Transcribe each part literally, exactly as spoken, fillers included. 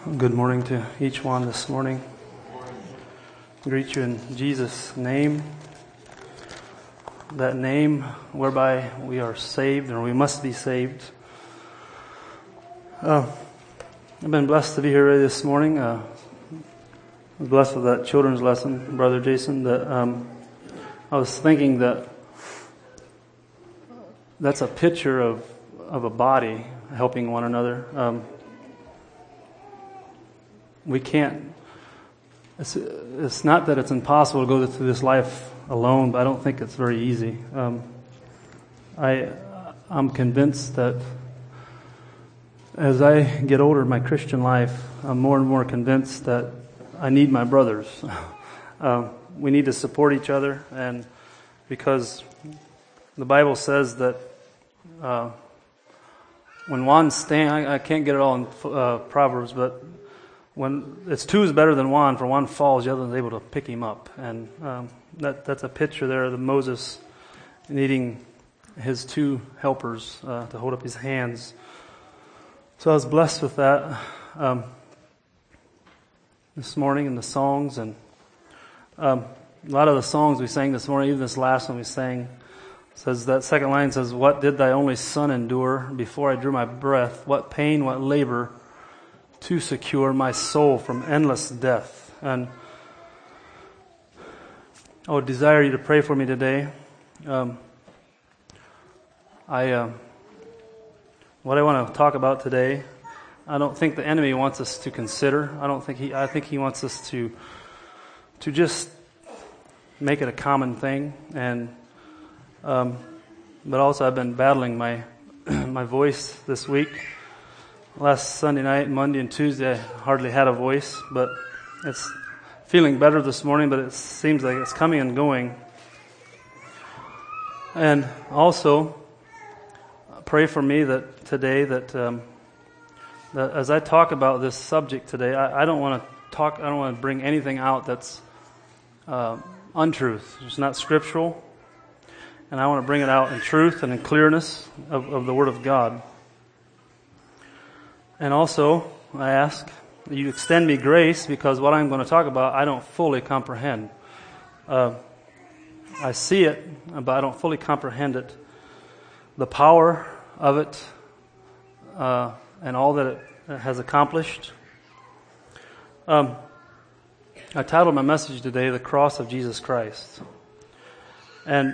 Good morning to each one this morning. I greet you in Jesus' name. That name whereby we are saved, or we must be saved. Uh, I've been blessed to be here this morning. Uh, I was blessed with that children's lesson, Brother Jason. That um, I was thinking that that's a picture of of a body helping one another. Um, We can't, it's, it's not that it's impossible to go through this life alone, but I don't think it's very easy. Um, I, I'm convinced that as I get older in my Christian life, I'm more and more convinced that I need my brothers. uh, we need to support each other, and because the Bible says that uh, when one stands, I, I can't get it all in uh, Proverbs, but when it's two is better than one, for one falls, the other is able to pick him up. And um, that that's a picture there of the Moses needing his two helpers uh, to hold up his hands. So I was blessed with that um, this morning in the songs. And um, a lot of the songs we sang this morning, even this last one we sang, says that second line says, "What did thy only son endure before I drew my breath? What pain, what labor, to secure my soul from endless death." And I would desire you to pray for me today. Um, I, uh, what I want to talk about today, I don't think the enemy wants us to consider. I don't think he. I think he wants us to, to just make it a common thing. And, um, but also I've been battling my, my voice this week. Last Sunday night, Monday and Tuesday, I hardly had a voice, but it's feeling better this morning, but it seems like it's coming and going. And also, pray for me that today, that, um, that as I talk about this subject today, I, I don't want to talk, I don't want to bring anything out that's uh, untruth. It's not scriptural. And I want to bring it out in truth and in clearness of, of the Word of God. And also, I ask that you extend me grace, because what I'm going to talk about, I don't fully comprehend. Uh, I see it, but I don't fully comprehend it. The power of it, uh, and all that it has accomplished. Um, I titled my message today, "The Cross of Jesus Christ." And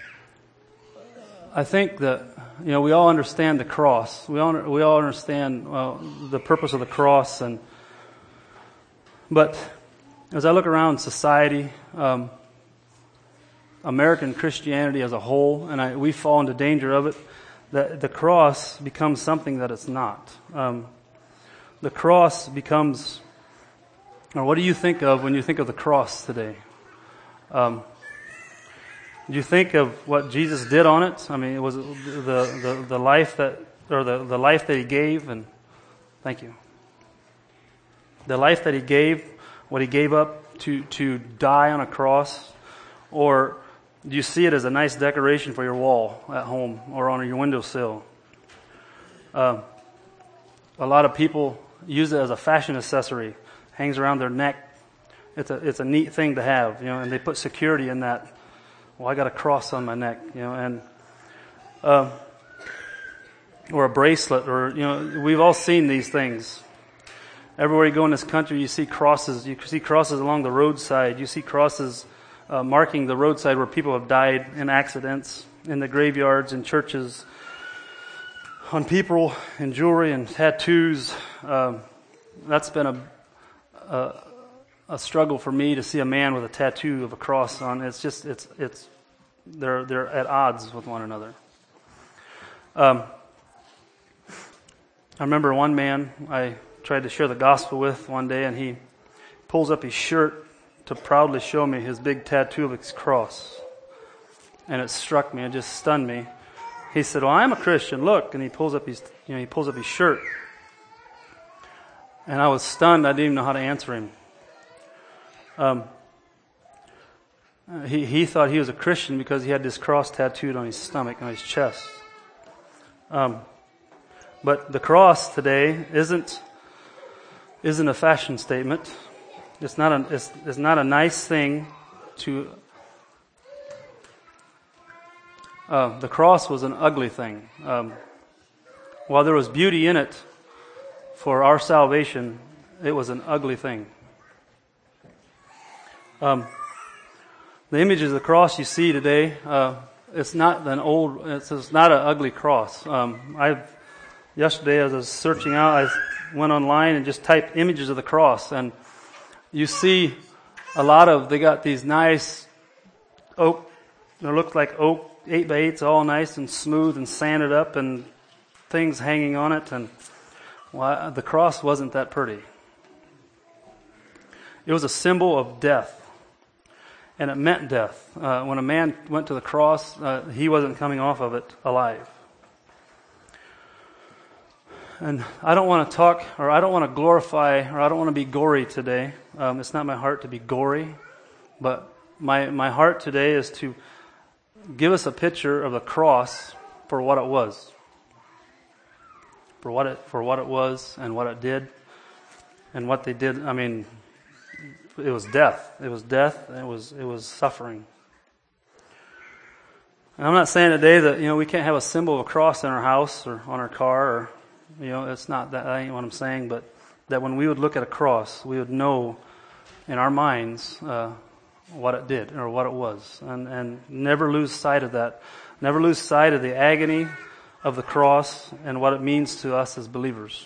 I think that, you know, we all understand the cross. We all we all understand well, the purpose of the cross, and but as I look around society, um, American Christianity as a whole, and I, we fall into danger of it, that the cross becomes something that it's not. Um, the cross becomes, or what do you think of when you think of the cross today? Um, Do you think of what Jesus did on it? I mean, it was the, the, the life that, or the, the life that he gave, and thank you. The life that he gave, what he gave up to, to die on a cross, or do you see it as a nice decoration for your wall at home or on your windowsill? Uh, a lot of people use it as a fashion accessory, hangs around their neck. It's a it's a neat thing to have, you know, and they put security in that. Well, I got a cross on my neck, you know, and uh, or a bracelet, or, you know, we've all seen these things. Everywhere you go in this country, you see crosses. You see crosses along the roadside. You see crosses uh, marking the roadside where people have died in accidents, in the graveyards, in churches, on people, in jewelry and tattoos. Uh, that's been a, a a struggle for me to see a man with a tattoo of a cross on. It's just, it's, it's, they're, they're at odds with one another. Um, I remember one man I tried to share the gospel with one day, and he pulls up his shirt to proudly show me his big tattoo of his cross. And it struck me, it just stunned me. He said, "Well, I'm a Christian, look," and he pulls up his, you know, he pulls up his shirt. And I was stunned, I didn't even know how to answer him. Um, he he thought he was a Christian because he had this cross tattooed on his stomach, on his chest. Um, but the cross today isn't isn't a fashion statement. It's not a, it's, it's not a nice thing to... Uh, the cross was an ugly thing. Um, while there was beauty in it for our salvation, it was an ugly thing. Um, the images of the cross you see today, uh, it's not an old, it's, it's not an ugly cross. Um, I yesterday as I was searching out, I went online and just typed images of the cross, and you see a lot of, they got these nice oak, they look like oak, eight by eights, all nice and smooth and sanded up and things hanging on it, and well, the cross wasn't that pretty. It was a symbol of death, and it meant death. Uh, when a man went to the cross, uh, he wasn't coming off of it alive. And I don't want to talk, or I don't want to glorify, or I don't want to be gory today. Um, it's not my heart to be gory, but my my heart today is to give us a picture of the cross for what it was, for what it for what it was, and what it did, and what they did. I mean, it was death. It was death. And it was it was suffering. And I'm not saying today that you know we can't have a symbol of a cross in our house or on our car, or you know it's not that. That ain't what I'm saying. But that when we would look at a cross, we would know in our minds Uh, what it did or what it was, and and never lose sight of that. Never lose sight of the agony of the cross and what it means to us as believers.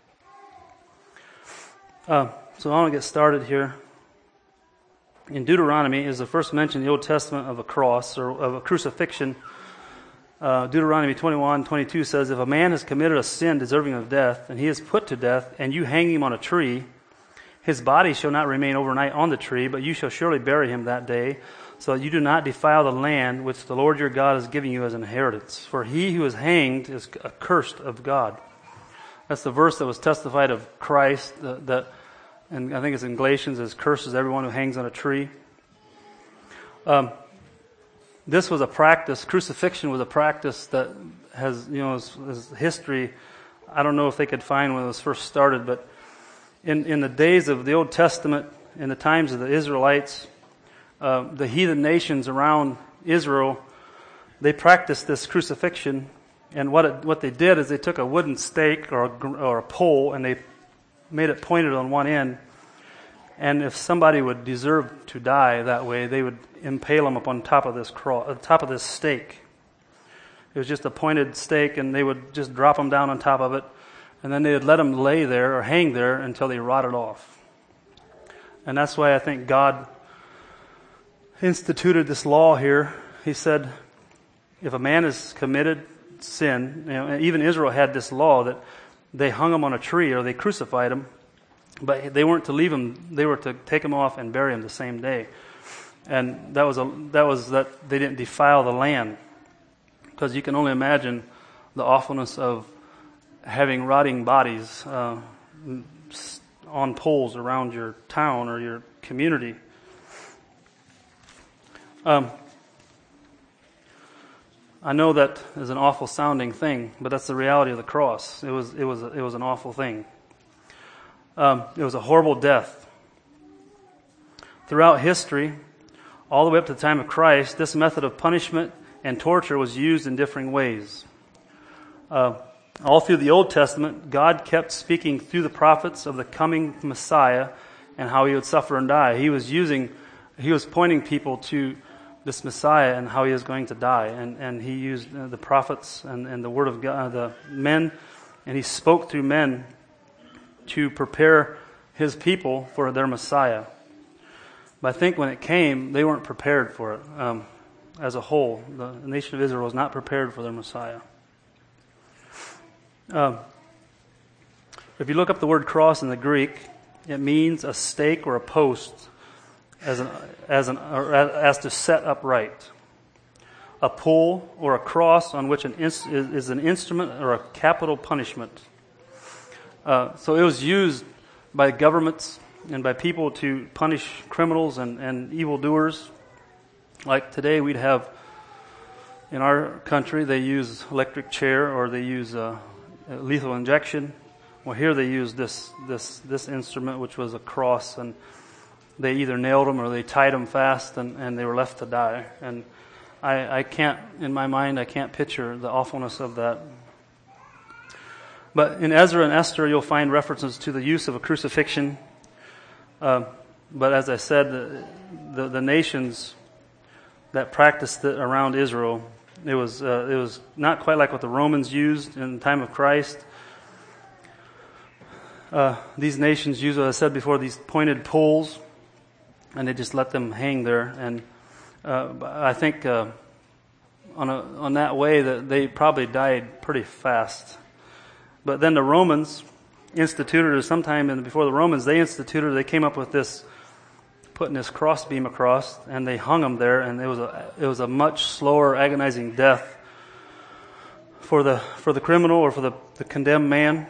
Uh, so I want to get started here. In Deuteronomy is the first mention in the Old Testament of a cross or of a crucifixion. Uh, Deuteronomy twenty-one twenty-two says, "If a man has committed a sin deserving of death, and he is put to death, and you hang him on a tree, his body shall not remain overnight on the tree, but you shall surely bury him that day, so that you do not defile the land which the Lord your God is giving you as an inheritance. For he who is hanged is accursed of God." That's the verse that was testified of Christ, that, that and I think it's in Galatians, is curses everyone who hangs on a tree. Um, this was a practice, crucifixion was a practice that has, you know, is, is history. I don't know if they could find when it was first started, but In, in the days of the Old Testament, in the times of the Israelites, uh, the heathen nations around Israel, they practiced this crucifixion. And what it, what they did is they took a wooden stake or a, or a pole and they made it pointed on one end. And if somebody would deserve to die that way, they would impale them up on top of this cross, on top of this stake. It was just a pointed stake, and they would just drop them down on top of it. And then they would let them lay there or hang there until they rotted off. And that's why I think God instituted this law here. He said, if a man has committed sin, you know, even Israel had this law that they hung him on a tree or they crucified him, but they weren't to leave him; they were to take him off and bury him the same day. And that was a that was that they didn't defile the land, because you can only imagine the awfulness of having rotting bodies uh, on poles around your town or your community. Um, I know that is an awful sounding thing, but that's the reality of the cross. It was it was it was an awful thing. Um, it was a horrible death. Throughout history, all the way up to the time of Christ, this method of punishment and torture was used in differing ways. Uh, All through the Old Testament, God kept speaking through the prophets of the coming Messiah and how he would suffer and die. He was using, he was pointing people to this Messiah and how he is going to die. And, and he used the prophets and, and the Word of God, the men, and he spoke through men to prepare his people for their Messiah. But I think when it came, they weren't prepared for it. Um, as a whole, the nation of Israel was not prepared for their Messiah. Um, if you look up the word cross in the Greek, it means a stake or a post, as an as an or as to set upright. A pole or a cross on which an is, is an instrument or a capital punishment. Uh, so it was used by governments and by people to punish criminals and, and evildoers. Like today, we'd have in our country, they use electric chair or they use uh, lethal injection. Well, here they used this this this instrument, which was a cross, and they either nailed them or they tied them fast, and, and they were left to die. And I, I can't, in my mind, I can't picture the awfulness of that. But in Ezra and Esther, you'll find references to the use of a crucifixion. Uh, but as I said, the, the, the nations that practiced it around Israel, it was uh, it was not quite like what the Romans used in the time of Christ. Uh, these nations used, as I said before, these pointed poles, and they just let them hang there. And uh, I think uh, on a, on that way that they probably died pretty fast. But then the Romans instituted, or sometime in, before the Romans, they instituted, they came up with this, putting this crossbeam across, and they hung them there, and it was a it was a much slower, agonizing death for the for the criminal or for the, the condemned man.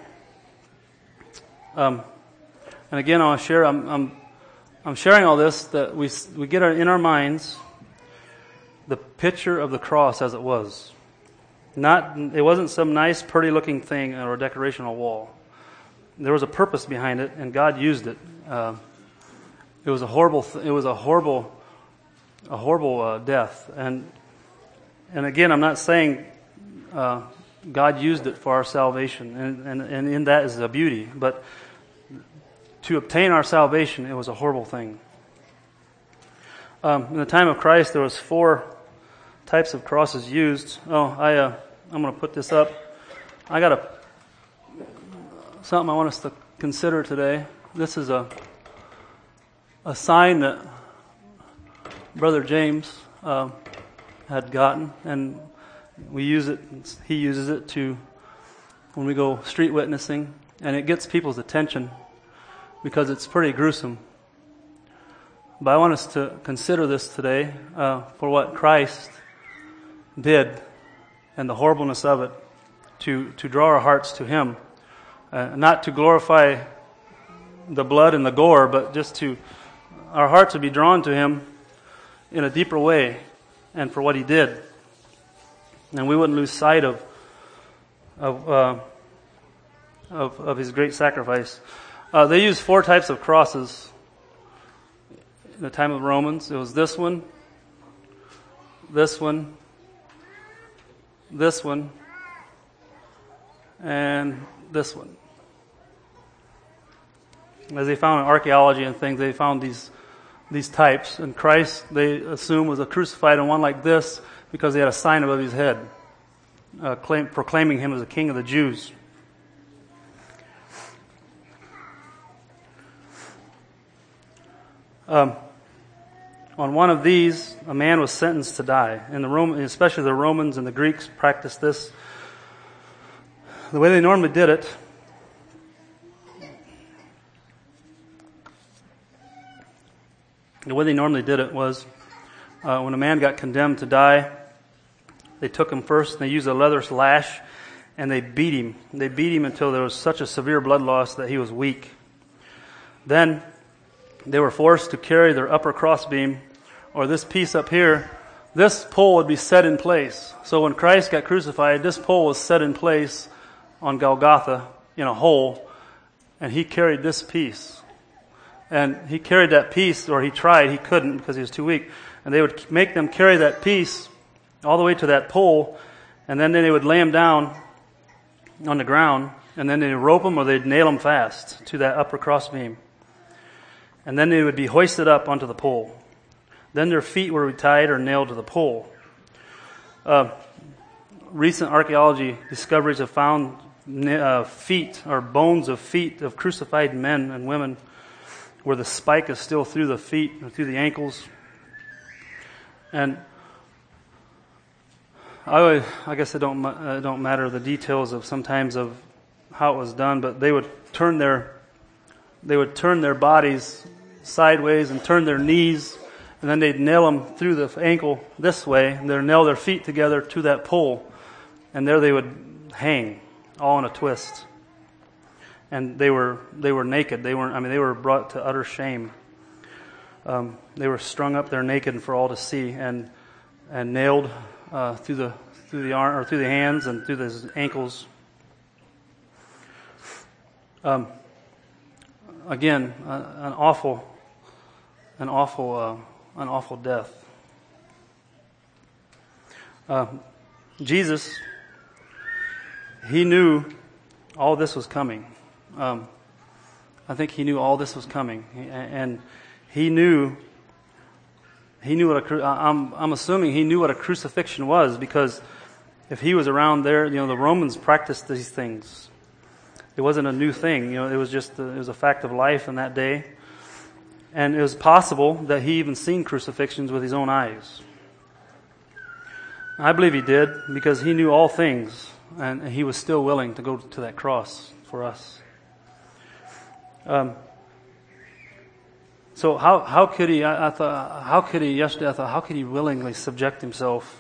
Um, and again, I want to share. I'm, I'm I'm sharing all this that we we get our, in our minds the picture of the cross as it was. Not it wasn't some nice, pretty-looking thing or a decoration on a wall. There was a purpose behind it, and God used it. Uh, it was a horrible. Th- it was a horrible, a horrible uh, death. And and again, I'm not saying uh, God used it for our salvation, and, and and in that is a beauty. But to obtain our salvation, it was a horrible thing. Um, in the time of Christ, there was four types of crosses used. Oh, I uh, I'm going to put this up. I got a something I want us to consider today. This is a a sign that Brother James uh, had gotten, and we use it. He uses it to when we go street witnessing, and it gets people's attention because it's pretty gruesome. But I want us to consider this today uh, for what Christ did and the horribleness of it, to to draw our hearts to Him. Uh, not to glorify the blood and the gore, but just to, our hearts would be drawn to Him in a deeper way and for what He did. And we wouldn't lose sight of of uh, of, of His great sacrifice. Uh, they used four types of crosses in the time of the Romans. It was this one, this one, this one, and this one. As they found in archaeology and things, they found these these types. And Christ, they assume, was a crucified on one like this because he had a sign above his head, uh, claim, proclaiming him as the King of the Jews. Um, on one of these, a man was sentenced to die. And the Roman, especially the Romans and the Greeks practiced this. The way they normally did it, the way they normally did it was uh, when a man got condemned to die, they took him first and they used a leather lash and they beat him. They beat him until there was such a severe blood loss that he was weak. Then they were forced to carry their upper crossbeam, or this piece up here. This pole would be set in place. So when Christ got crucified, this pole was set in place on Golgotha in a hole, and he carried this piece. And he carried that piece, or he tried, he couldn't because he was too weak. And they would make them carry that piece all the way to that pole, and then they would lay him down on the ground, and then they'd rope him or they'd nail him fast to that upper crossbeam. And then they would be hoisted up onto the pole. Then their feet were tied or nailed to the pole. Uh, recent archaeology discoveries have found uh, feet or bones of feet of crucified men and women where the spike is still through the feet or through the ankles. And I, would, I guess it don't uh, don't matter the details of sometimes of how it was done, but they would turn their they would turn their bodies sideways and turn their knees, and then they'd nail them through the ankle this way, and they'd nail their feet together to that pole, and there they would hang, all in a twist. And they were they were naked. They weren't. I mean, they were brought to utter shame. Um, they were strung up there naked for all to see, and and nailed uh, through the through the arm or through the hands and through the ankles. Um, again, uh, an awful, an awful, uh, an awful death. Uh, Jesus, he knew all this was coming. Um, I think he knew all this was coming, and he knew. He knew what a. I'm, I'm assuming he knew what a crucifixion was, because if he was around there, you know, the Romans practiced these things. It wasn't a new thing, you know. It was just a, it was a fact of life in that day, and it was possible that he even seen crucifixions with his own eyes. I believe he did, because he knew all things, and he was still willing to go to that cross for us. Um, so how how could he? I, I thought how could he? Yesterday I thought how could he willingly subject himself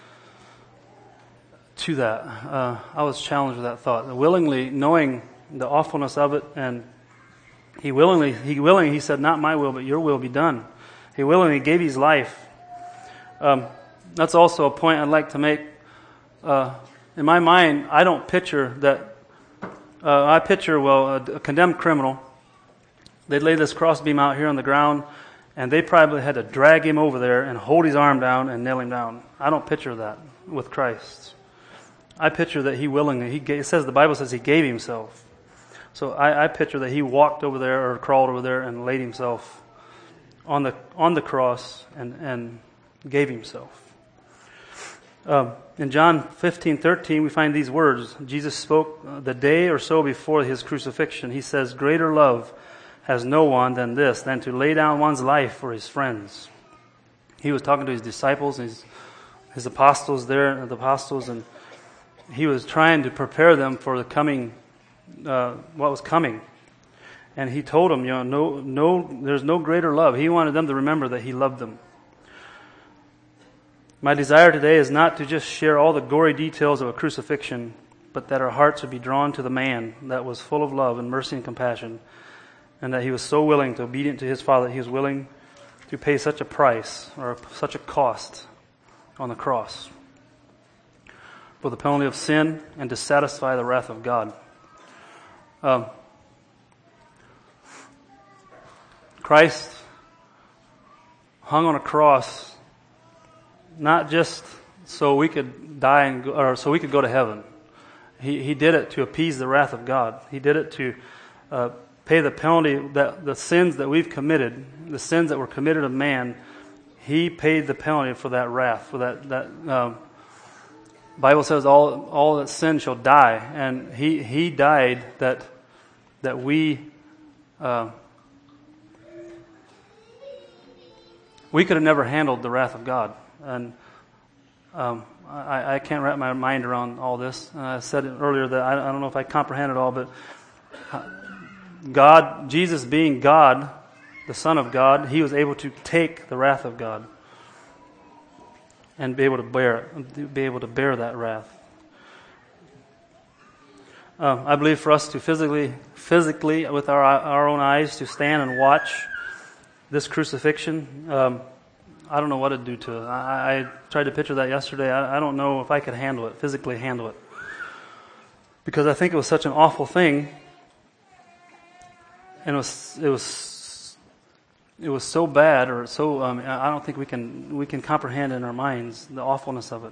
to that? Uh, I was challenged with that thought. Willingly, knowing the awfulness of it, and he willingly he willingly he said, "Not my will, but your will be done." He willingly gave his life. Um, that's also a point I'd like to make. Uh, in my mind, I don't picture that. Uh, I picture well a, a condemned criminal. They'd lay this crossbeam out here on the ground, and they probably had to drag him over there and hold his arm down and nail him down. I don't picture that with Christ. I picture that he willingly, he gave, it says, the Bible says he gave himself. So I, I picture that he walked over there or crawled over there and laid himself on the on the cross and, and gave himself. Um, in John fifteen thirteen, we find these words. Jesus spoke uh, the day or so before his crucifixion. He says, "Greater love has no one than this, than to lay down one's life for his friends." He was talking to his disciples, his, his apostles there, the apostles, and he was trying to prepare them for the coming, uh, what was coming. And he told them, you know, no, no, there's no greater love. He wanted them to remember that he loved them. My desire today is not to just share all the gory details of a crucifixion, but that our hearts would be drawn to the man that was full of love and mercy and compassion, and that he was so willing to obedient to his Father that he was willing to pay such a price or such a cost on the cross for the penalty of sin and to satisfy the wrath of God. Um, Christ hung on a cross not just so we could die and go, or so we could go to heaven. He he did it to appease the wrath of God. He did it to uh, pay the penalty that the sins that we've committed, the sins that were committed of man. He paid the penalty for that wrath, for that that. Um, Bible says all all that sin shall die, and he he died that that we uh, we could have never handled the wrath of God, and um, I, I can't wrap my mind around all this. And I said earlier that I, I don't know if I comprehend it all, but God, Jesus being God, the Son of God, he was able to take the wrath of God and be able to bear it, be able to bear that wrath. Uh, I believe for us to physically, physically with our our own eyes, to stand and watch this crucifixion, um, I don't know what it'd do to it. I, I tried to picture that yesterday. I, I don't know if I could handle it, physically handle it, because I think it was such an awful thing, and it was it was. It was so bad, or so um, I don't think we can we can comprehend in our minds the awfulness of it.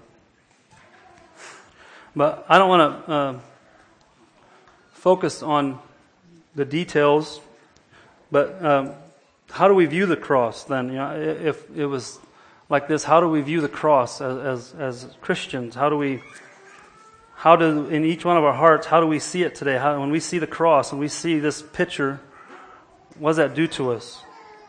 But I don't want to uh, focus on the details. But um, how do we view the cross then? You know, if it was like this, how do we view the cross as as, as Christians? How do we how do in each one of our hearts? How do we see it today? How, when we see the cross and we see this picture, what does that do to us?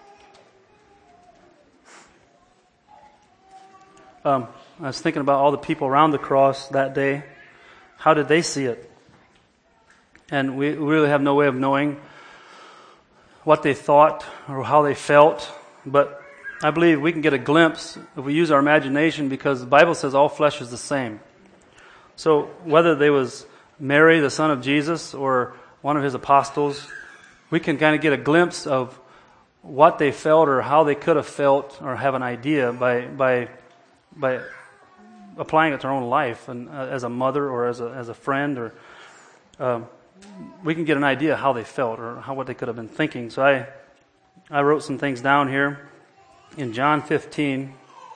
Um, I was thinking about all the people around the cross that day. How did they see it? And we really have no way of knowing what they thought or how they felt. But I believe we can get a glimpse if we use our imagination, because the Bible says all flesh is the same. So whether they was Mary, the son of Jesus, or one of his apostles, we can kind of get a glimpse of what they felt or how they could have felt, or have an idea by by by applying it to our own life, and uh, as a mother or as a as a friend, or um, we can get an idea how they felt or how what they could have been thinking. So I, I wrote some things down here in John fifteen,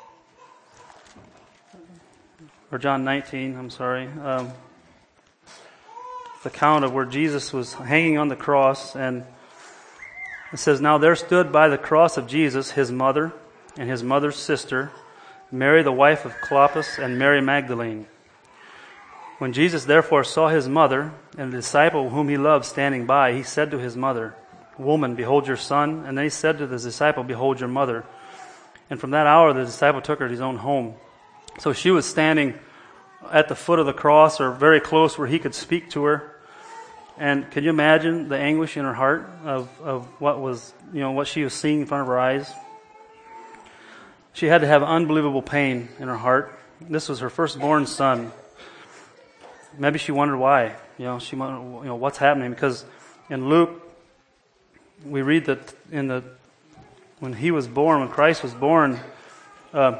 or John nineteen, I'm sorry. Um, the account of where Jesus was hanging on the cross, and it says, "Now there stood by the cross of Jesus his mother and his mother's sister, Mary the wife of Clopas, and Mary Magdalene. When Jesus therefore saw his mother and the disciple whom he loved standing by, he said to his mother, 'Woman, behold your son.' And then he said to the disciple, 'Behold your mother.' And from that hour the disciple took her to his own home." So she was standing at the foot of the cross, or very close where he could speak to her. And can you imagine the anguish in her heart of, of what was, you know, what she was seeing in front of her eyes? She had to have unbelievable pain in her heart. This was her firstborn son. Maybe she wondered why. You know, she wondered, you know, what's happening? Because in Luke, we read that in the when he was born, when Christ was born, uh,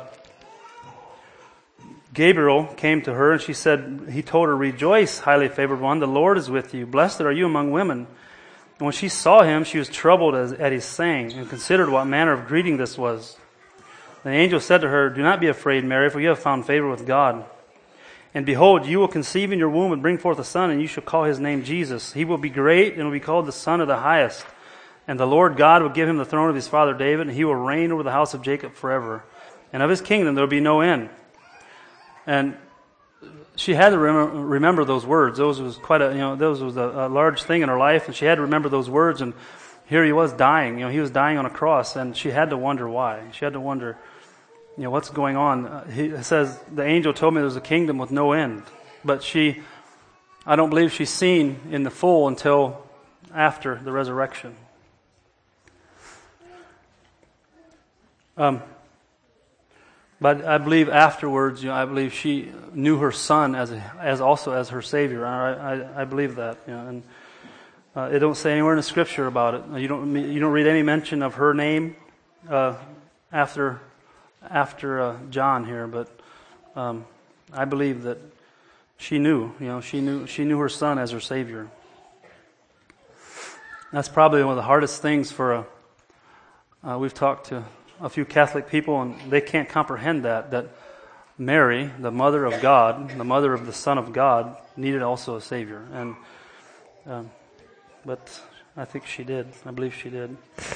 Gabriel came to her, and she said, he told her, "Rejoice, highly favored one, the Lord is with you. Blessed are you among women." And when she saw him, she was troubled as, at his saying, and considered what manner of greeting this was. The angel said to her, "Do not be afraid, Mary, for you have found favor with God. And behold, you will conceive in your womb and bring forth a son, and you shall call his name Jesus. He will be great and will be called the Son of the Highest. And the Lord God will give him the throne of his father David, and he will reign over the house of Jacob forever. And of his kingdom there will be no end." And she had to remember, remember those words. Those was quite a, you know, those was a, a large thing in her life, and she had to remember those words. And here he was dying. You know, he was dying on a cross, and she had to wonder why. She had to wonder, you know, what's going on. Uh, he says, the angel told me there's a kingdom with no end. But she, I don't believe she's seen in the full until after the resurrection. Um, but I believe afterwards, you know, I believe she knew her son as a, as also as her Savior. I, I, I believe that. You know, and uh, it don't say anywhere in the Scripture about it. You don't you don't read any mention of her name uh, after after uh, John here. But um, I believe that she knew. You know, she knew she knew her son as her Savior. That's probably one of the hardest things for a. Uh, we've talked to a few Catholic people, and they can't comprehend that, that Mary, the mother of God, the mother of the Son of God, needed also a Savior. And um, but I think she did. I believe she did.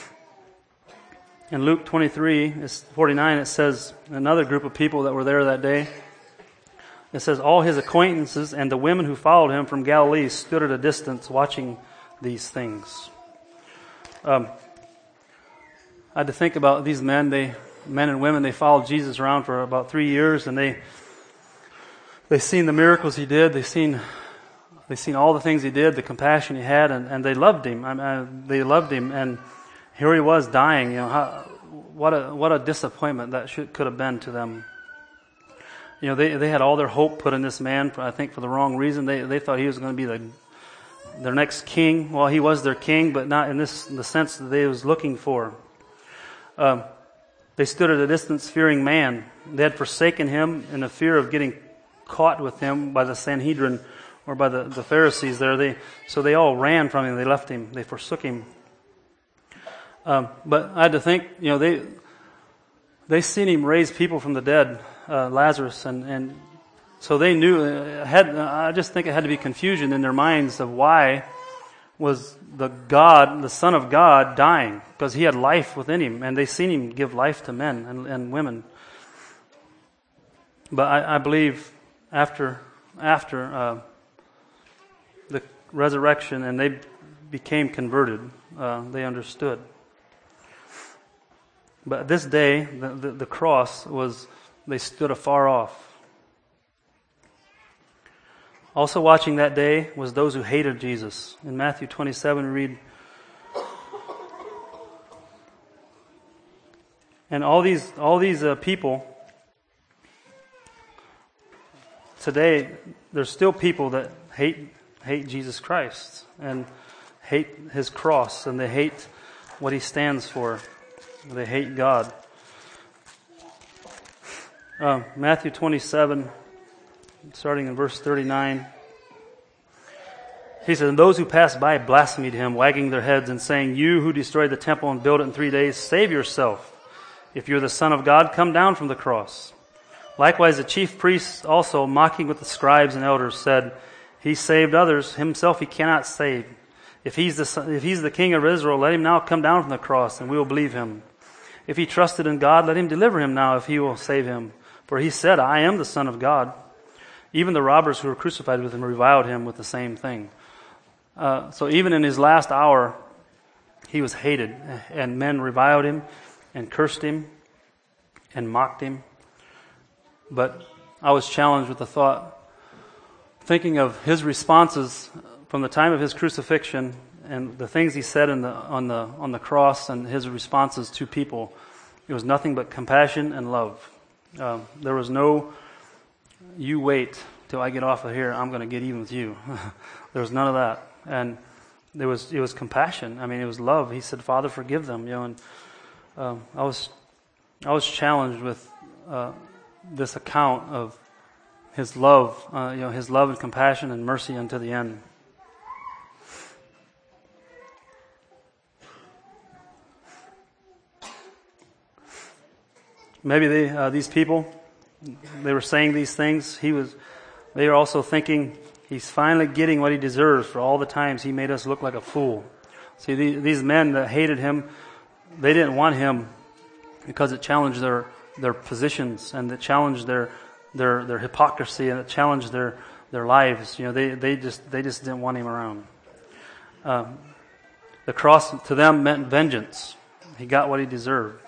In Luke twenty-three, forty-nine, it says, another group of people that were there that day, it says, "All his acquaintances and the women who followed him from Galilee stood at a distance watching these things." Um, I had to think about these men, they men and women, they followed Jesus around for about three years, and they they seen the miracles he did, they seen they seen all the things he did, the compassion he had, and, and they loved him. I mean, they loved him, and here he was dying. You know, how, what a what a disappointment that should, could have been to them. You know, they they had all their hope put in this man, for, I think for the wrong reason. They they thought he was going to be the their next king. Well, he was their king, but not in this in the sense that they was looking for. Um, they stood at a distance fearing man. They had forsaken him in the fear of getting caught with him by the Sanhedrin or by the, the Pharisees there. They, so they all ran from him. They left him. They forsook him. Um, but I had to think, you know, they they seen him raise people from the dead, uh, Lazarus, and, and so they knew. It had, I just think it had to be confusion in their minds of why was the God, the Son of God, dying, because he had life within him, and they seen him give life to men and, and women. But I, I believe after after uh, the resurrection, and they became converted, uh, they understood. But this day, the, the, the cross was, they stood afar off. Also watching that day was those who hated Jesus. In Matthew twenty-seven, we read, and all these all these uh, people, today, there's still people that hate hate Jesus Christ and hate his cross, and they hate what he stands for. They hate God. Uh, Matthew twenty-seven, starting in verse thirty-nine. He said, and those who passed by blasphemed him, wagging their heads and saying, you who destroyed the temple and built it in three days, save yourself. If you're the Son of God, come down from the cross. Likewise, the chief priests also, mocking with the scribes and elders, said, he saved others, himself he cannot save. If he's the if he's the King of Israel, let him now come down from the cross, and we will believe him. If he trusted in God, let him deliver him now, if he will save him. For he said, I am the Son of God. Even the robbers who were crucified with him reviled him with the same thing. Uh, so even in his last hour, he was hated, and men reviled him and cursed him and mocked him. But I was challenged with the thought, thinking of his responses from the time of his crucifixion and the things he said in the, on the on the cross and his responses to people. It was nothing but compassion and love. Uh, there was no, you wait till I get off of here, I'm going to get even with you. There was none of that. And there was it was compassion. I mean, it was love. He said, Father, forgive them. You know, and um, I was I was challenged with uh, this account of his love, uh, you know, his love and compassion and mercy unto the end. Maybe they, uh, these people, they were saying these things. He was, they were also thinking he's finally getting what he deserves for all the times he made us look like a fool. See, these, these men that hated him, they didn't want him because it challenged their their positions and it challenged their their their hypocrisy and it challenged their their lives. You know, they they just they just didn't want him around. Um, the cross to them meant vengeance. He got what he deserved.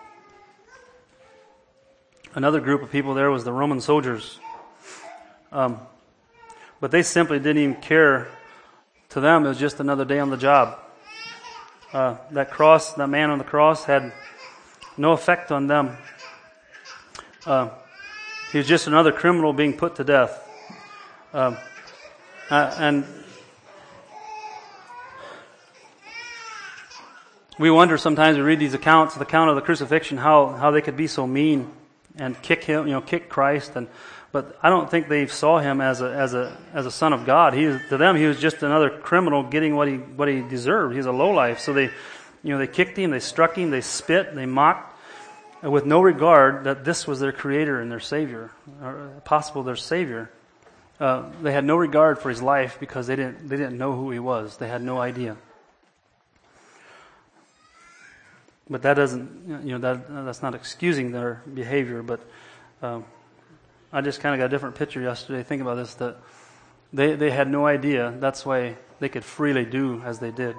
Another group of people there was the Roman soldiers. Um, but they simply didn't even care. To them, it was just another day on the job. Uh, that cross, that man on the cross had no effect on them. Uh, he was just another criminal being put to death. Um, uh, and we wonder sometimes, we read these accounts, the account of the crucifixion, how, how they could be so mean and kick him, you know, kick Christ. And but I don't think they saw him as a as a as a son of God. He to them he was just another criminal getting what he what he deserved. He was a lowlife. So they, you know, they kicked him, they struck him, they spit, they mocked, with no regard that this was their Creator and their Savior, or possible their Savior. Uh, they had no regard for his life because they didn't they didn't know who he was. They had no idea. But that doesn't, you know, that that's not excusing their behavior. But um, I just kind of got a different picture yesterday thinking about this, that they, they had no idea. That's why they could freely do as they did.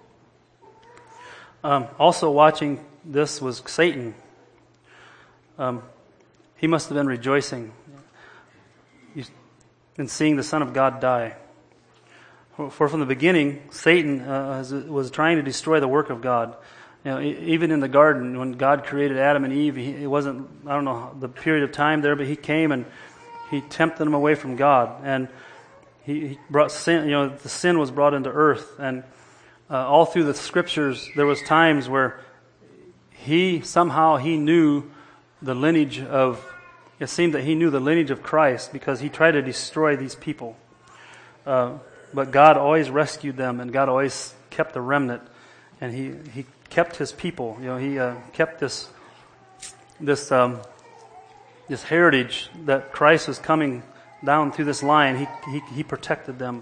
Um, also watching this was Satan. Um, he must have been rejoicing in seeing the Son of God die. For from the beginning, Satan uh, was trying to destroy the work of God. You know, even in the garden, when God created Adam and Eve, he, it wasn't, I don't know the period of time there, but he came and he tempted them away from God. And he, he brought sin, you know, the sin was brought into earth. And uh, all through the scriptures, there was times where he, somehow he knew the lineage of, it seemed that he knew the lineage of Christ because he tried to destroy these people. Uh, but God always rescued them and God always kept the remnant. And he, he kept his people. You know, he uh, kept this this um, this heritage that Christ was coming down through this line. He he, he protected them.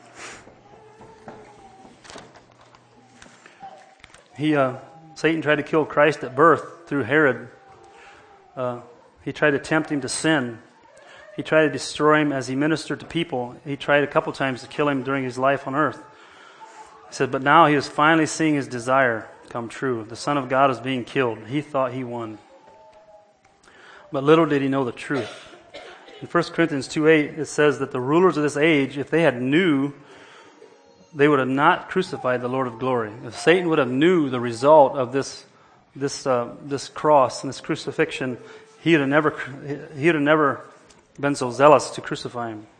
He uh, Satan tried to kill Christ at birth through Herod. Uh, he tried to tempt him to sin. He tried to destroy him as he ministered to people. He tried a couple times to kill him during his life on earth. He said, but now he was finally seeing his desire come true. The Son of God is being killed. He thought he won. But little did he know the truth. In First Corinthians two eight, it says that the rulers of this age, if they had knew, they would have not crucified the Lord of glory. If Satan would have knew the result of this this uh, this cross and this crucifixion, he would have never he would have never been so zealous to crucify him.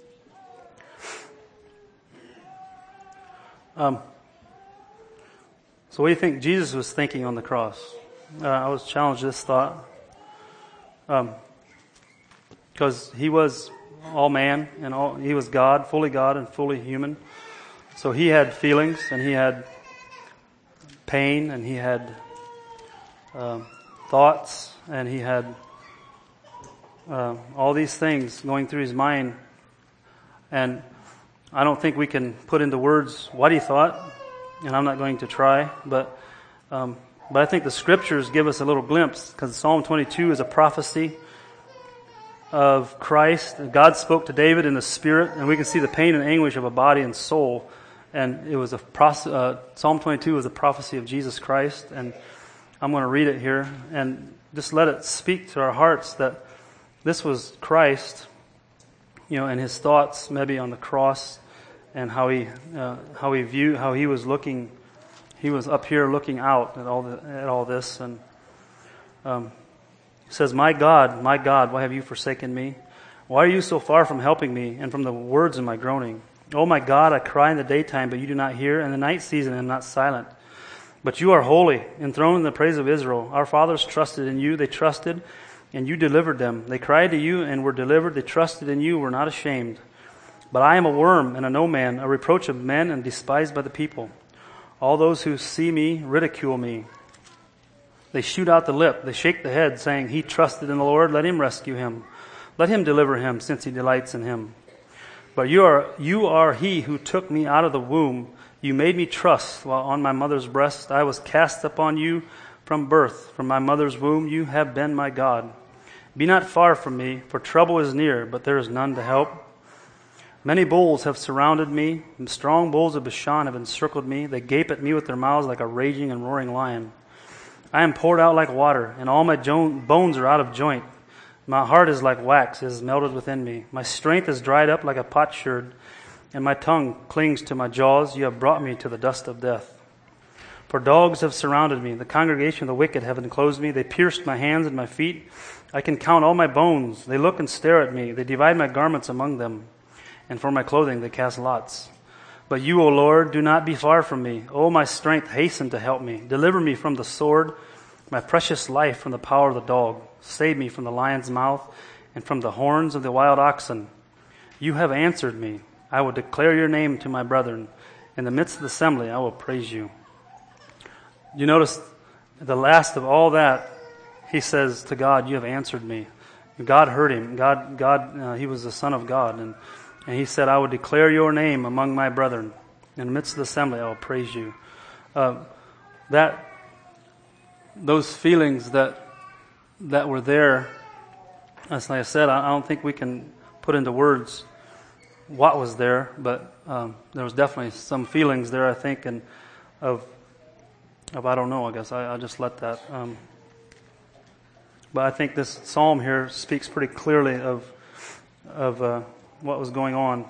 Um, so what do you think Jesus was thinking on the cross? Uh, I was challenged this thought. Um, because he was all man, and all, he was God, fully God and fully human. So he had feelings, and he had pain, and he had uh, thoughts, and he had uh, all these things going through his mind. And I don't think we can put into words what he thought, and I'm not going to try, but um, but I think the scriptures give us a little glimpse, because Psalm twenty-two is a prophecy of Christ. God spoke to David in the Spirit, and we can see the pain and anguish of a body and soul. And it was a uh, Psalm twenty-two was a prophecy of Jesus Christ, and I'm going to read it here and just let it speak to our hearts that this was Christ, you know, and his thoughts maybe on the cross, and how he uh, how he viewed how he was looking. He was up here looking out at all the, at all this, and um, it says, "My God, my God, why have you forsaken me? Why are you so far from helping me and from the words in my groaning? Oh my God, I cry in the daytime, but you do not hear, and the night season I am not silent. But you are holy, enthroned in the praise of Israel. Our fathers trusted in you; they trusted, and you delivered them. They cried to you and were delivered. They trusted in you, were not ashamed. But I am a worm and a no man, a reproach of men and despised by the people. All those who see me ridicule me. They shoot out the lip, they shake the head, saying, He trusted in the Lord, let him rescue him. Let him deliver him, since he delights in him. But you are you are he who took me out of the womb. You made me trust while on my mother's breast. I was cast upon you from birth. From my mother's womb you have been my God. Be not far from me, for trouble is near, but there is none to help. Many bulls have surrounded me, and strong bulls of Bashan have encircled me. They gape at me with their mouths like a raging and roaring lion. I am poured out like water, and all my jo- bones are out of joint. My heart is like wax, it is melted within me. My strength is dried up like a potsherd, and my tongue clings to my jaws. You have brought me to the dust of death. For dogs have surrounded me. The congregation of the wicked have enclosed me. They pierced my hands and my feet. I can count all my bones. They look and stare at me. They divide my garments among them, and for my clothing they cast lots. But you, O Lord, do not be far from me. O my strength, hasten to help me. Deliver me from the sword, my precious life from the power of the dog. Save me from the lion's mouth and from the horns of the wild oxen. You have answered me. I will declare your name to my brethren. In the midst of the assembly, I will praise you. You notice the last of all that, he says to God, you have answered me. God heard him. God, God, uh, he was the Son of God. And, and he said, I will declare your name among my brethren. In the midst of the assembly, I will praise you. Uh, that, those feelings that that were there, as I said, I don't think we can put into words what was there, but um, there was definitely some feelings there, I think, and of, of I don't know, I guess. I, I'll just let that. Um, but I think this psalm here speaks pretty clearly of of uh, what was going on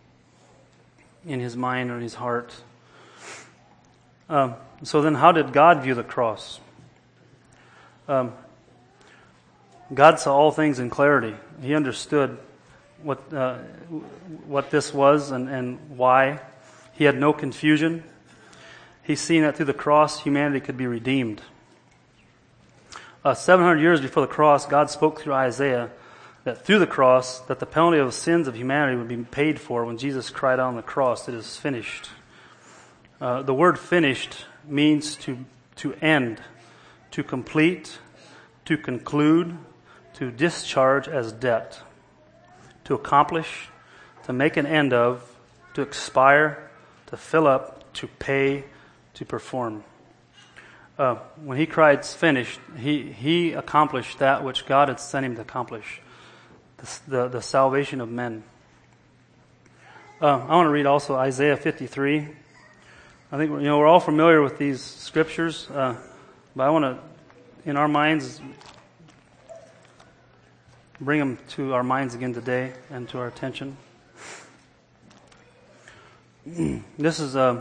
in his mind or in his heart. Um, so then how did God view the cross? Um, God saw all things in clarity. He understood what uh, what this was and, and why. He had no confusion. He's seen that through the cross, humanity could be redeemed. Uh, seven hundred years before the cross, God spoke through Isaiah that through the cross, that the penalty of sins of humanity would be paid for when Jesus cried out on the cross, it is finished. Uh, the word finished means to to end, to complete, to conclude, to discharge as debt, to accomplish, to make an end of, to expire, to fill up, to pay, to perform. Uh, when he cried finished, he, he accomplished that which God had sent him to accomplish, the, the, the salvation of men. Uh, I want to read also Isaiah fifty-three. I think you know we're all familiar with these scriptures, uh, but I want to, in our minds, bring them to our minds again today and to our attention. This is a,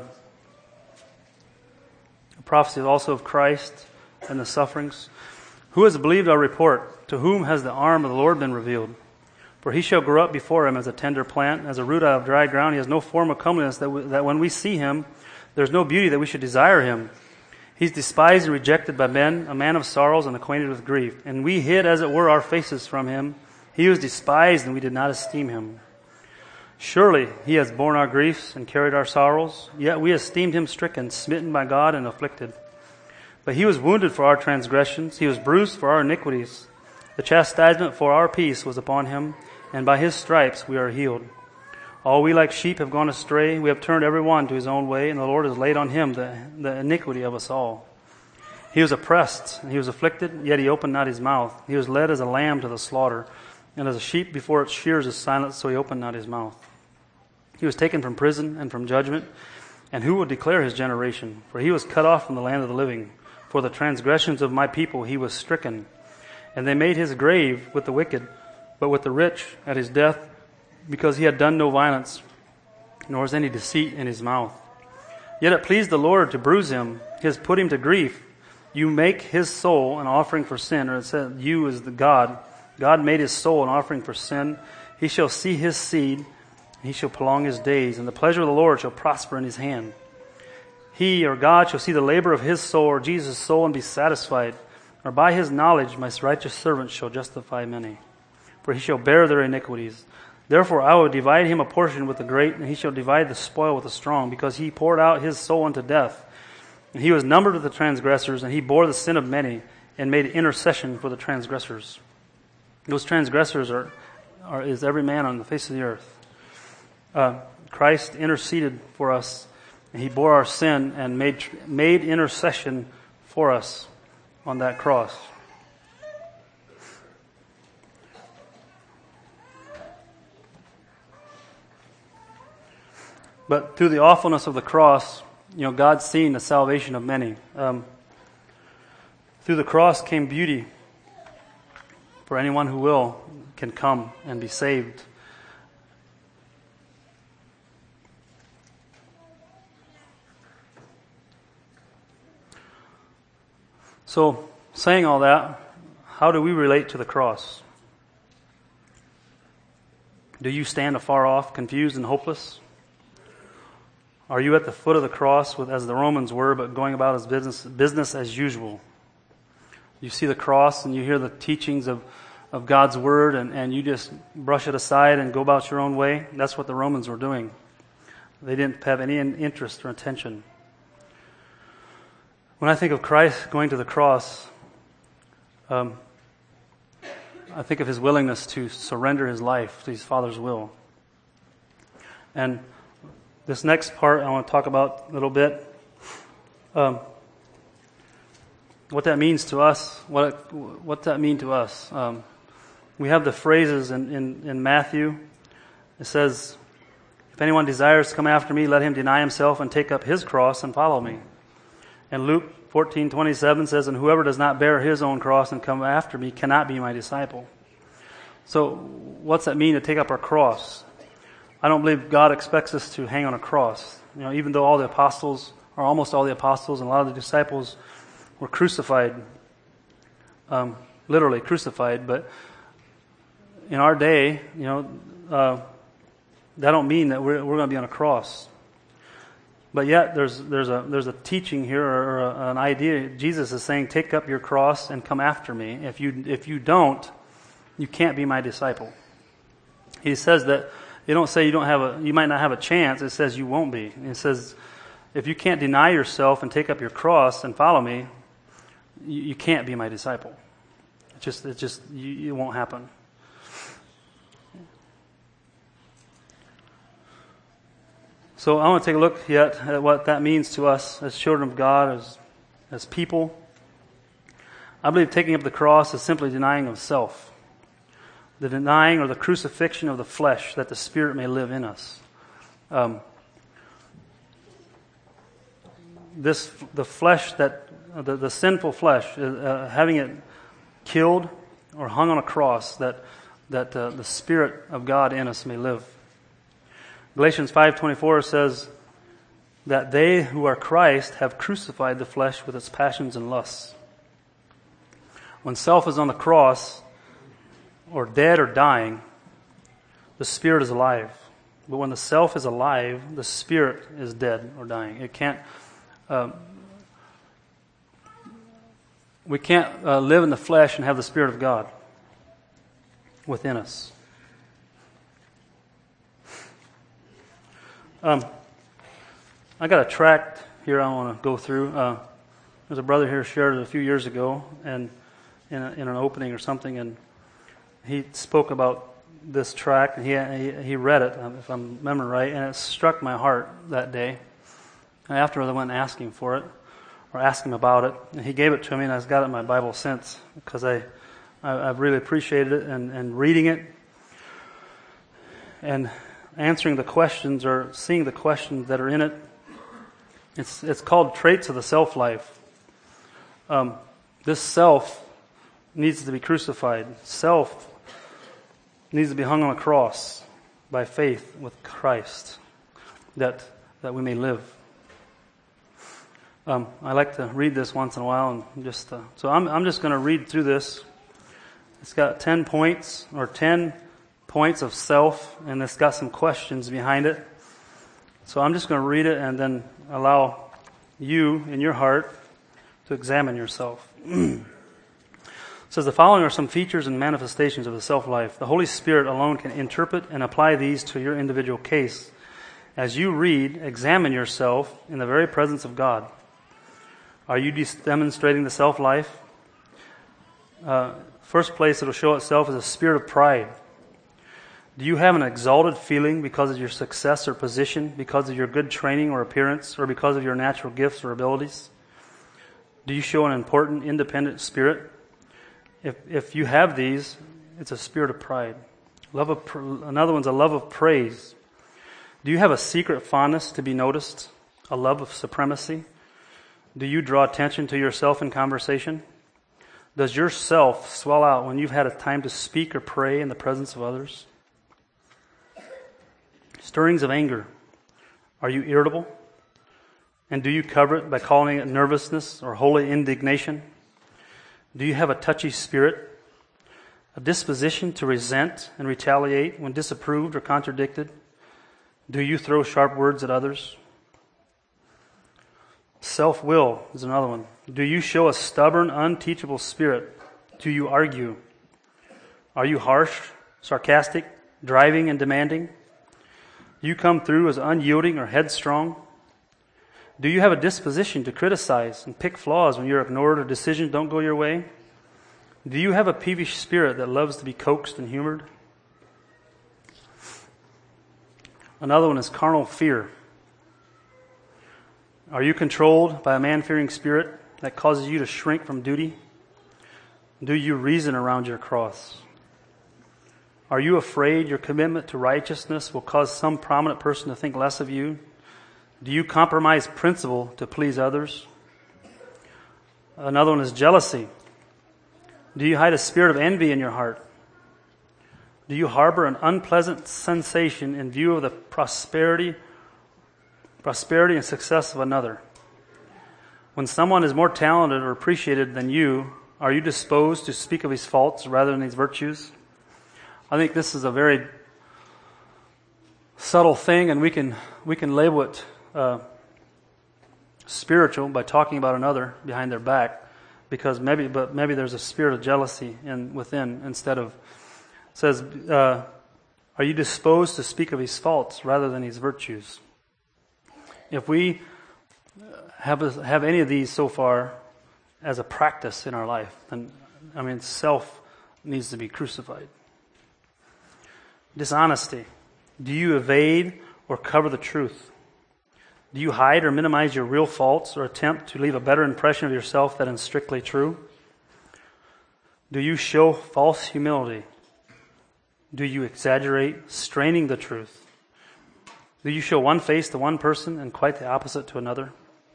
a prophecy also of Christ and the sufferings. Who has believed our report? To whom has the arm of the Lord been revealed? For he shall grow up before him as a tender plant, as a root out of dry ground. He has no form of comeliness that, we, that when we see him, there's no beauty that we should desire him. He's despised and rejected by men, a man of sorrows and acquainted with grief. And we hid, as it were, our faces from him. He was despised, and we did not esteem him. Surely he has borne our griefs and carried our sorrows, yet we esteemed him stricken, smitten by God, and afflicted. But he was wounded for our transgressions, he was bruised for our iniquities. The chastisement for our peace was upon him, and by his stripes we are healed. All we like sheep have gone astray, we have turned every one to his own way, and the Lord has laid on him the, the iniquity of us all. He was oppressed, and he was afflicted, yet he opened not his mouth. He was led as a lamb to the slaughter, and as a sheep before its shears is silent, so he opened not his mouth. He was taken from prison and from judgment, and who will declare his generation? For he was cut off from the land of the living. For the transgressions of my people he was stricken. And they made his grave with the wicked, but with the rich at his death, because he had done no violence, nor was any deceit in his mouth. Yet it pleased the Lord to bruise him, he has put him to grief. You make his soul an offering for sin, or it said, you is the God. God made his soul an offering for sin. He shall see his seed, he shall prolong his days, and the pleasure of the Lord shall prosper in his hand. He, or God, shall see the labor of his soul, or Jesus' soul, and be satisfied. Or by his knowledge my righteous servant shall justify many, for he shall bear their iniquities. Therefore I will divide him a portion with the great, and he shall divide the spoil with the strong, because he poured out his soul unto death. And he was numbered with the transgressors, and he bore the sin of many, and made intercession for the transgressors. Those transgressors are, are is every man on the face of the earth. Uh, Christ interceded for us, and he bore our sin and made made intercession for us on that cross. But through the awfulness of the cross, you know, God's seen the salvation of many. Um, through the cross came beauty for anyone who will can come and be saved. So, saying all that, how do we relate to the cross? Do you stand afar off, confused and hopeless? Are you at the foot of the cross, with, as the Romans were, but going about as business, business as usual? You see the cross and you hear the teachings of, of God's Word, and, and you just brush it aside and go about your own way? That's what the Romans were doing. They didn't have any interest or attention. When I think of Christ going to the cross, um, I think of his willingness to surrender his life to his Father's will. And this next part I want to talk about a little bit. Um, what that means to us, what it, what that mean to us. Um, we have the phrases in, in, in Matthew. It says, if anyone desires to come after me, let him deny himself and take up his cross and follow me. And Luke fourteen twenty-seven says, and whoever does not bear his own cross and come after me cannot be my disciple. So what's that mean to take up our cross? I don't believe God expects us to hang on a cross. You know, even though all the apostles, or almost all the apostles and a lot of the disciples were crucified, um, literally crucified, but in our day, you know, uh, that don't mean that we're, we're going to be on a cross. But yet, there's there's a there's a teaching here, or a, an idea. Jesus is saying, "Take up your cross and come after me. If you if you don't, you can't be my disciple." He says that. They don't say you don't have a you might not have a chance. It says you won't be. It says if you can't deny yourself and take up your cross and follow me, you, you can't be my disciple. It just it just you, it won't happen. So I want to take a look yet at what that means to us as children of God, as as people. I believe taking up the cross is simply denying of self. The denying or the crucifixion of the flesh, that the Spirit may live in us. Um, this the flesh that the, the sinful flesh, uh, having it killed or hung on a cross, that that uh, the Spirit of God in us may live. Galatians five twenty-four says that they who are Christ have crucified the flesh with its passions and lusts. When self is on the cross, or dead or dying, the Spirit is alive. But when the self is alive, the Spirit is dead or dying. It can't. Um, we can't uh, live in the flesh and have the Spirit of God. within us. Um, I got a tract here I want to go through. Uh, there's a brother here shared it a few years ago, and in, a, in an opening or something, and he spoke about this tract, and he he, he read it, if I'm remembering right, and it struck my heart that day. And afterwards, I went asking for it, or asked him about it, and he gave it to me, and I've got it in my Bible since, because I, I I've really appreciated it, and, and reading it, and answering the questions, or seeing the questions that are in it. It's it's called Traits of the Self-Life. Um, this self needs to be crucified. Self needs to be hung on a cross by faith with Christ, that that we may live. Um, I like to read this once in a while, and just uh, so I'm I'm just going to read through this. It's got ten points, or ten points of self, and it's got some questions behind it. So I'm just going to read it and then allow you in your heart to examine yourself. It says, the following are some features and manifestations of the self-life. The Holy Spirit alone can interpret and apply these to your individual case. As you read, examine yourself in the very presence of God. Are you demonstrating the self-life? Uh, first place it'll show itself is a spirit of pride. Do you have an exalted feeling because of your success or position, because of your good training or appearance, or because of your natural gifts or abilities? Do you show an important, independent spirit? If if you have these, it's a spirit of pride. Love of another one's a love of praise. Do you have a secret fondness to be noticed, a love of supremacy? Do you draw attention to yourself in conversation? Does your self swell out when you've had a time to speak or pray in the presence of others? Stirrings of anger. Are you irritable? And do you cover it by calling it nervousness or holy indignation? Do you have a touchy spirit? A disposition to resent and retaliate when disapproved or contradicted? Do you throw sharp words at others? Self-will is another one. Do you show a stubborn, unteachable spirit? Do you argue? Are you harsh, sarcastic, driving, and demanding? Do you come through as unyielding or headstrong? Do you have a disposition to criticize and pick flaws when you're ignored or decisions don't go your way? Do you have a peevish spirit that loves to be coaxed and humored? Another one is carnal fear. Are you controlled by a man-fearing spirit that causes you to shrink from duty? Do you reason around your cross? Are you afraid your commitment to righteousness will cause some prominent person to think less of you? Do you compromise principle to please others? Another one is jealousy. Do you hide a spirit of envy in your heart? Do you harbor an unpleasant sensation in view of the prosperity, prosperity and success of another? When someone is more talented or appreciated than you, are you disposed to speak of his faults rather than his virtues? I think this is a very subtle thing, and we can we can label it uh, spiritual by talking about another behind their back, because maybe but maybe there's a spirit of jealousy in within instead of. It says, uh, are you disposed to speak of his faults rather than his virtues? If we have a, have any of these so far as a practice in our life, then I mean self needs to be crucified. Dishonesty. Do you evade or cover the truth? Do you hide or minimize your real faults or attempt to leave a better impression of yourself than is strictly true? Do you show false humility? Do you exaggerate, straining the truth? Do you show one face to one person and quite the opposite to another?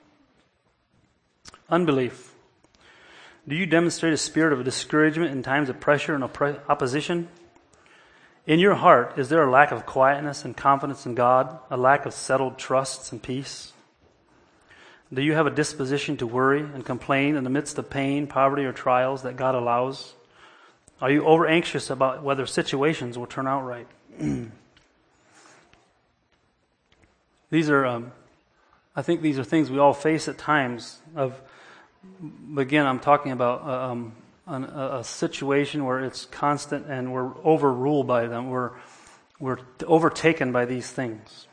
Unbelief. Do you demonstrate a spirit of discouragement in times of pressure and oppre- opposition? In your heart, is there a lack of quietness and confidence in God, a lack of settled trusts and peace? Do you have a disposition to worry and complain in the midst of pain, poverty, or trials that God allows? Are you over anxious about whether situations will turn out right? These are, um, I think these are things we all face at times. Of, again, I'm talking about uh, um, an, a, a situation where it's constant and we're overruled by them. We're, we're overtaken by these things.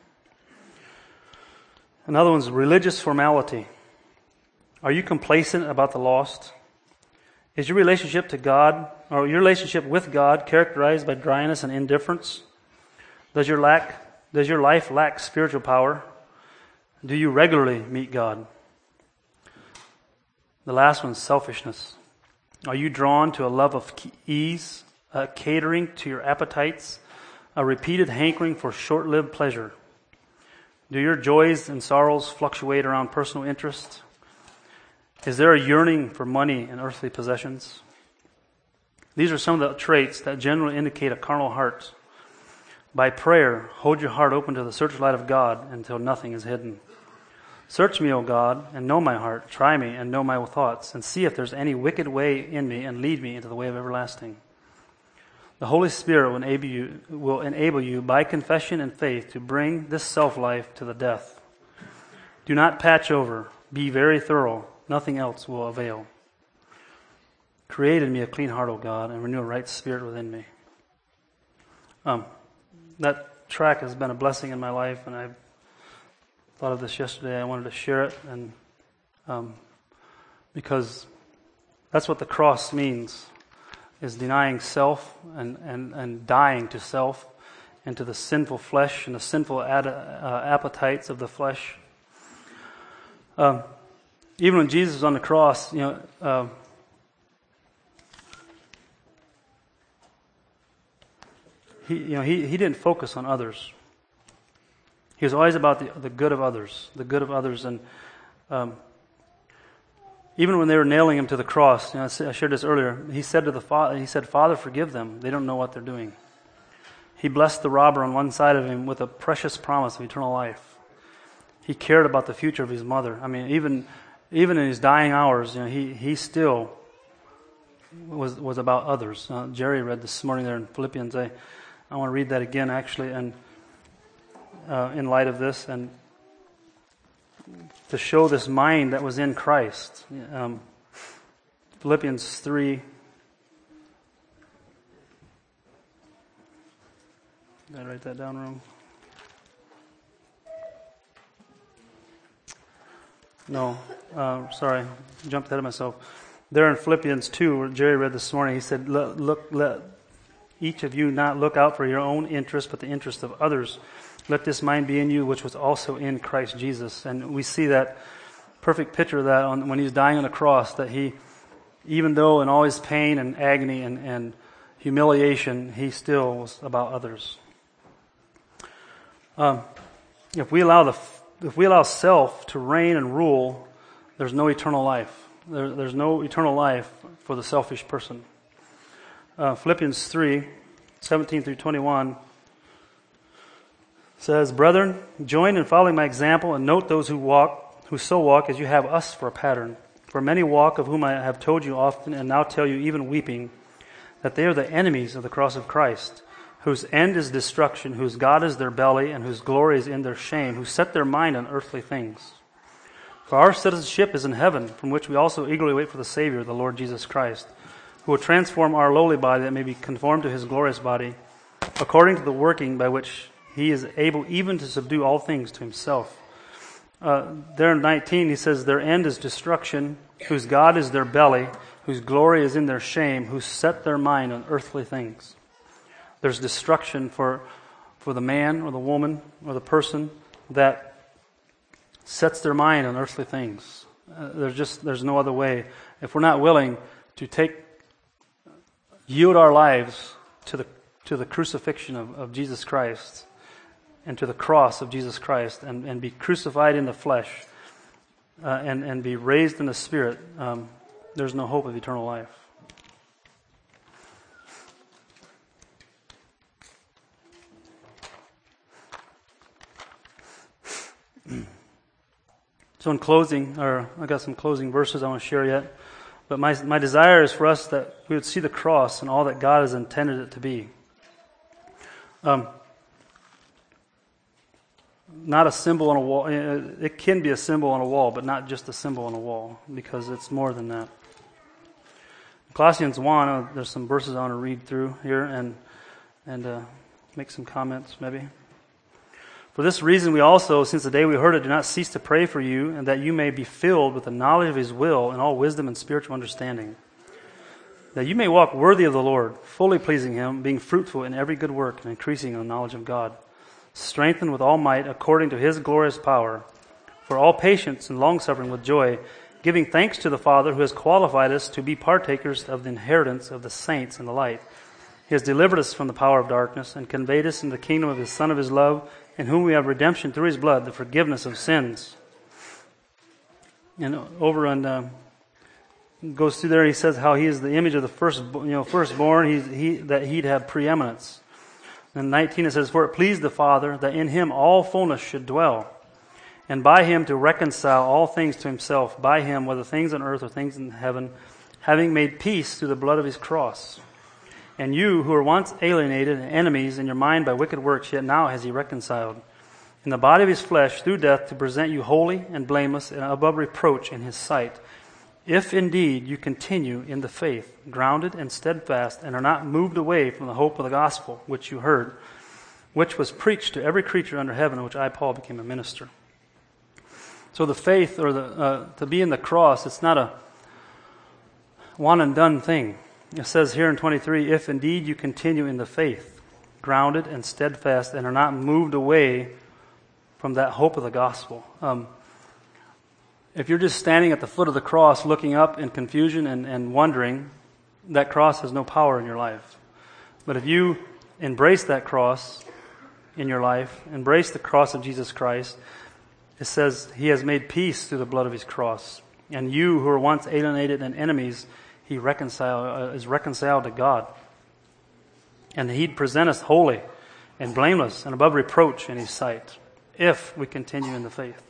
Another one's religious formality. Are you complacent about the lost? Is your relationship to God, or your relationship with God, characterized by dryness and indifference? Does your lack, does your life lack spiritual power? Do you regularly meet God? The last one is selfishness. Are you drawn to a love of ease, a catering to your appetites, a repeated hankering for short-lived pleasure? Do your joys and sorrows fluctuate around personal interest? Is there a yearning for money and earthly possessions? These are some of the traits that generally indicate a carnal heart. By prayer, hold your heart open to the searchlight of God until nothing is hidden. Search me, O God, and know my heart. Try me and know my thoughts, and see if there's any wicked way in me, and lead me into the way of everlasting. The Holy Spirit will enable you, will enable you by confession and faith to bring this self-life to the death. Do not patch over. Be very thorough. Nothing else will avail. Create in me a clean heart, O God, and renew a right spirit within me. Um, that track has been a blessing in my life, and I've thought of this yesterday. I wanted to share it, and um, because that's what the cross means, is denying self and, and, and dying to self and to the sinful flesh and the sinful ad, uh, appetites of the flesh. Um, even when Jesus was on the cross, you know, uh, he you know he, he didn't focus on others. He was always about the, the good of others, the good of others. And um, even when they were nailing him to the cross, you know, I shared this earlier, he said to the Father, he said, Father, forgive them. They don't know what they're doing. He blessed the robber on one side of him with a precious promise of eternal life. He cared about the future of his mother. I mean, even even in his dying hours, you know, he, he still was was about others. Uh, Jerry read this morning there in Philippians. I, I want to read that again, actually, and Uh, in light of this, and to show this mind that was in Christ. Um, Philippians three. Did I write that down wrong? No, uh, sorry, jumped ahead of myself. There in Philippians two, where Jerry read this morning, he said, "Look, look let each of you not look out for your own interest, but the interest of others. Let this mind be in you, which was also in Christ Jesus." And we see that perfect picture of that on, when he's dying on the cross, that he, even though in all his pain and agony and, and humiliation, he still was about others. Um, if we allow the if we allow self to reign and rule, there's no eternal life. There, there's no eternal life for the selfish person. Uh, Philippians three, seventeen through twenty-one. Says, "Brethren, join in following my example, and note those who walk, who so walk as you have us for a pattern. For many walk, of whom I have told you often, and now tell you even weeping, that they are the enemies of the cross of Christ, whose end is destruction, whose God is their belly, and whose glory is in their shame, who set their mind on earthly things. For our citizenship is in heaven, from which we also eagerly wait for the Savior, the Lord Jesus Christ, who will transform our lowly body that may be conformed to his glorious body, according to the working by which he is able even to subdue all things to himself." Uh, there in nineteen, he says, "Their end is destruction, whose God is their belly, whose glory is in their shame, who set their mind on earthly things." There's destruction for for the man or the woman or the person that sets their mind on earthly things. Uh, there's just there's no other way. If we're not willing to take yield our lives to the to the crucifixion of, of Jesus Christ, and to the cross of Jesus Christ, and, and be crucified in the flesh, uh, and, and be raised in the Spirit, um, there's no hope of eternal life. So in closing, or I got some closing verses I want to share yet, but my my desire is for us that we would see the cross and all that God has intended it to be. Um, Not a symbol on a wall. It can be a symbol on a wall, but not just a symbol on a wall, because it's more than that. Colossians one, uh, there's some verses I want to read through here and and uh, make some comments maybe. For this reason we also, since the day we heard it, do not cease to pray for you, and that you may be filled with the knowledge of His will and all wisdom and spiritual understanding, that you may walk worthy of the Lord, fully pleasing Him, being fruitful in every good work and increasing in the knowledge of God, strengthened with all might according to His glorious power, for all patience and longsuffering with joy, giving thanks to the Father who has qualified us to be partakers of the inheritance of the saints in the light. He has delivered us from the power of darkness and conveyed us into the kingdom of His Son of His love, in whom we have redemption through His blood, the forgiveness of sins. And over and uh, goes through there, he says how He is the image of the first, you know, firstborn. He's, he that He'd have preeminence. In nineteen it says, for it pleased the Father that in Him all fullness should dwell, and by Him to reconcile all things to Himself, by Him, whether things on earth or things in heaven, having made peace through the blood of His cross. And you, who were once alienated and enemies in your mind by wicked works, yet now has He reconciled in the body of His flesh through death, to present you holy and blameless and above reproach in His sight, if indeed you continue in the faith, grounded and steadfast, and are not moved away from the hope of the gospel which you heard, which was preached to every creature under heaven, of which I, Paul, became a minister. So the faith, or the uh, to be in the cross, it's not a one and done thing. It says here in twenty-three, if indeed you continue in the faith, grounded and steadfast, and are not moved away from that hope of the gospel. Um, if you're just standing at the foot of the cross looking up in confusion and, and wondering, that cross has no power in your life. But if you embrace that cross in your life, embrace the cross of Jesus Christ, it says He has made peace through the blood of His cross. And you who were once alienated and enemies, He reconciled, uh, is reconciled to God. And He'd present us holy and blameless and above reproach in His sight, if we continue in the faith.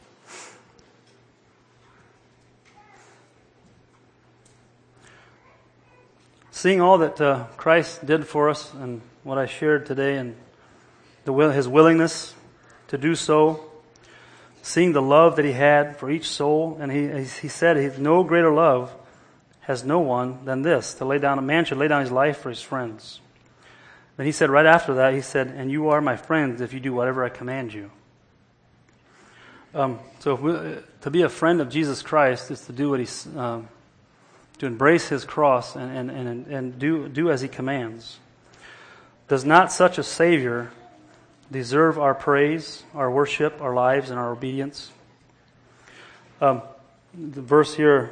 Seeing all that uh, Christ did for us and what I shared today, and the will, His willingness to do so, seeing the love that He had for each soul, and He He said, He no greater love has no one than this, to lay down, a man should lay down his life for his friends. Then He said right after that, He said, and you are my friends if you do whatever I command you. Um, so if we, to be a friend of Jesus Christ is to do what He, uh, to embrace His cross and, and, and, and do, do as He commands. Does not such a Savior deserve our praise, our worship, our lives, and our obedience? Um, the verse here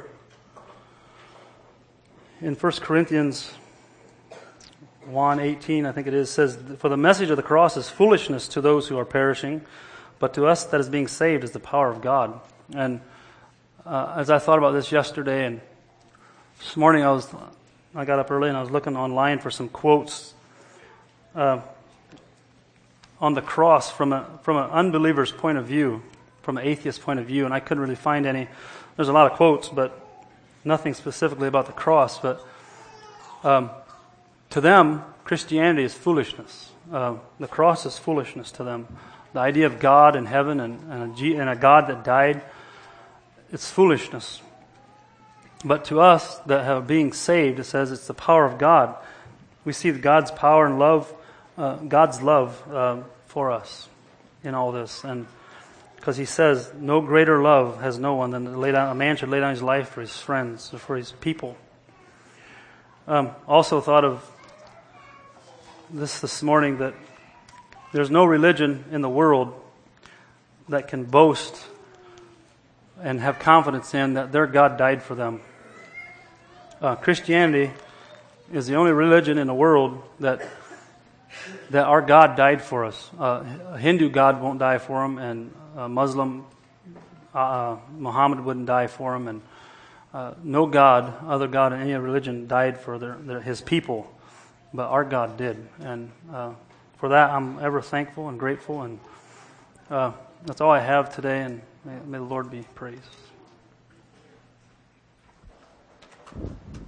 in First Corinthians one eighteen, I think it is, says, for the message of the cross is foolishness to those who are perishing, but to us that is being saved is the power of God. And uh, as I thought about this yesterday, and this morning I was, I got up early and I was looking online for some quotes uh, on the cross from a from an unbeliever's point of view, from an atheist point of view, and I couldn't really find any. There's a lot of quotes, but nothing specifically about the cross. But um, to them, Christianity is foolishness. Uh, the cross is foolishness to them. The idea of God in heaven and, and, a G, and a God that died, it's foolishness. But to us that have being saved, it says it's the power of God. We see God's power and love, uh, God's love uh, for us in all this. And because He says, no greater love has no one than to lay down, a man should lay down his life for his friends, or for his people. Um, also thought of this this morning, that there's no religion in the world that can boast and have confidence in that their God died for them. Uh, Christianity is the only religion in the world that that our God died for us. Uh, a Hindu God won't die for him, and a Muslim, uh, Muhammad wouldn't die for him, and uh, no God, other God in any religion died for their, their, His people, but our God did. And uh, for that I'm ever thankful and grateful, and uh, that's all I have today, and may, may the Lord be praised.